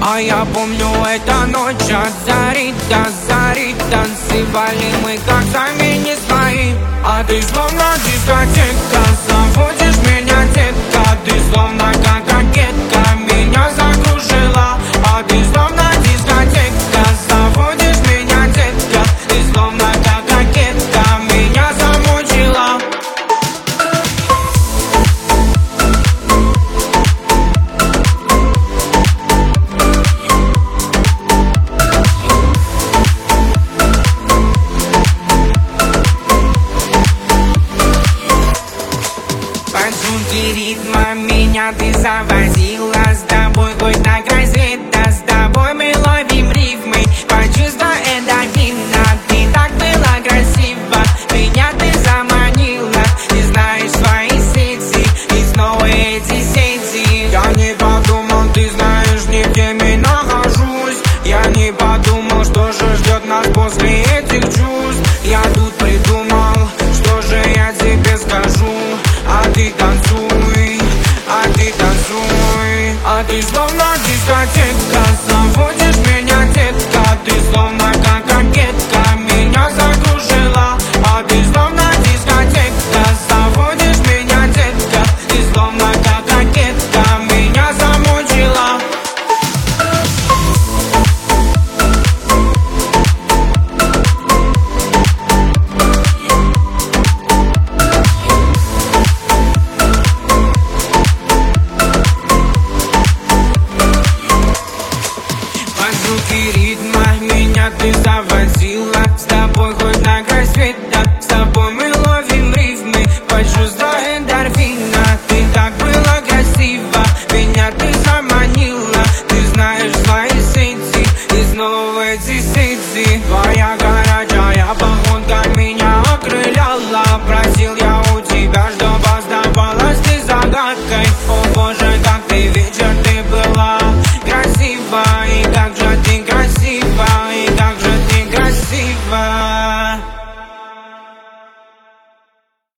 А я помню, эта ночь от зари до зари. Танцевали мы как сами не свои. А ты словно дискотека, заводишь меня, детка. Ты словно как ракетка, меня закружила. А ты словно дискотека, заводишь меня, детка. Ты словно как ракетка, меня замучила. Под звуки ритма меня ты завозила.